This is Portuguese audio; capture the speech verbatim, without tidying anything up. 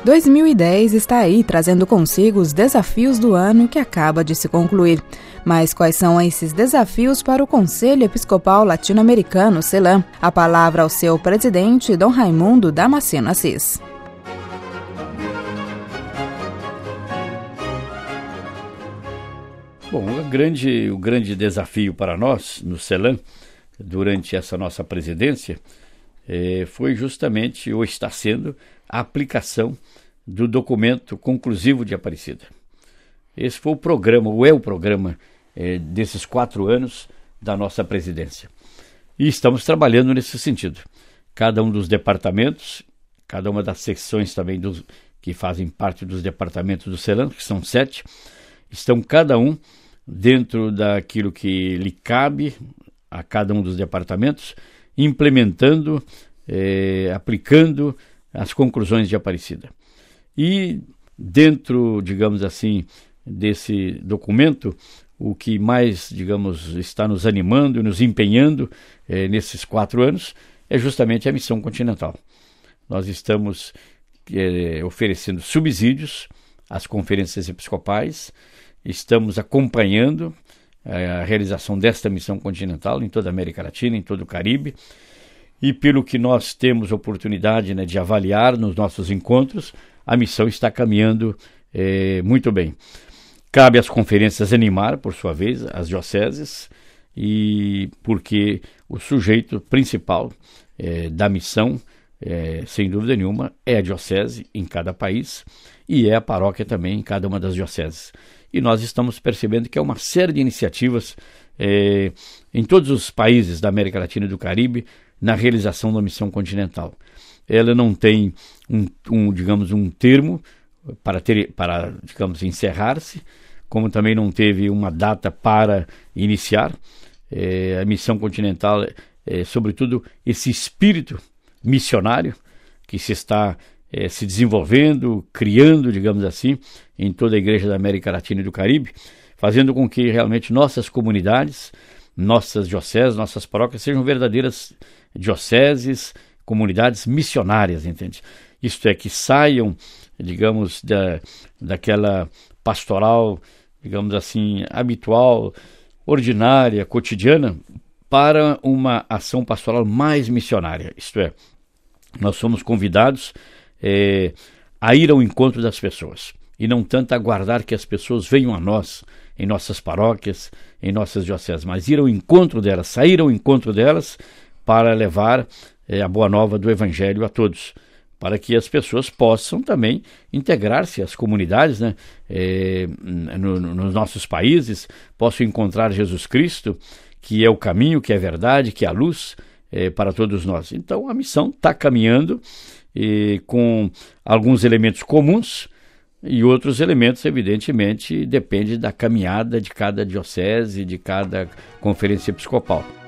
dois mil e dez está aí, trazendo consigo os desafios do ano que acaba de se concluir. Mas quais são esses desafios para o Conselho Episcopal Latino-Americano, CELAM? A palavra ao seu presidente, Dom Raimundo Damasceno Assis. Bom, o grande, o grande desafio para nós, no CELAM, durante essa nossa presidência, eh, foi justamente, ou está sendo, a aplicação do documento conclusivo de Aparecida. Esse foi o programa, ou é o programa eh, desses quatro anos da nossa presidência. E estamos trabalhando nesse sentido. Cada um dos departamentos, cada uma das secções também dos, que fazem parte dos departamentos do CELAM, que são sete, estão cada um dentro daquilo que lhe cabe a cada um dos departamentos, implementando, eh, aplicando as conclusões de Aparecida. E dentro, digamos assim, desse documento, o que mais, digamos, está nos animando e nos empenhando eh, nesses quatro anos é justamente a missão continental. Nós estamos eh, oferecendo subsídios às conferências episcopais, estamos acompanhando eh, a realização desta missão continental em toda a América Latina, em todo o Caribe, e pelo que nós temos oportunidade, né, de avaliar nos nossos encontros, a missão está caminhando eh, muito bem. Cabe às conferências animar, por sua vez, as dioceses, e porque o sujeito principal eh, da missão, eh, sem dúvida nenhuma, é a diocese em cada país e é a paróquia também em cada uma das dioceses. E nós estamos percebendo que é uma série de iniciativas eh, em todos os países da América Latina e do Caribe na realização da missão continental. Ela não tem um, um digamos, um termo para, ter, para digamos, encerrar-se, como também não teve uma data para iniciar. É, a missão continental é, sobretudo, esse espírito missionário que se está é, se desenvolvendo, criando, digamos assim, em toda a igreja da América Latina e do Caribe, fazendo com que realmente nossas comunidades, nossas dioceses, nossas paróquias sejam verdadeiras dioceses, comunidades missionárias, entende? Isto é, que saiam, digamos, da, daquela pastoral, digamos assim, habitual, ordinária, cotidiana, para uma ação pastoral mais missionária. Isto é, nós somos convidados é, a ir ao encontro das pessoas, e não tanto aguardar que as pessoas venham a nós, em nossas paróquias, em nossas dioceses, mas ir ao encontro delas, sair ao encontro delas, para levar é, a boa nova do Evangelho a todos, para que as pessoas possam também integrar-se às comunidades, né, é, no, no, nos nossos países, possam encontrar Jesus Cristo, que é o caminho, que é a verdade, que é a luz é, para todos nós. Então a missão está caminhando e, com alguns elementos comuns, e outros elementos, evidentemente, depende da caminhada de cada diocese, de cada conferência episcopal.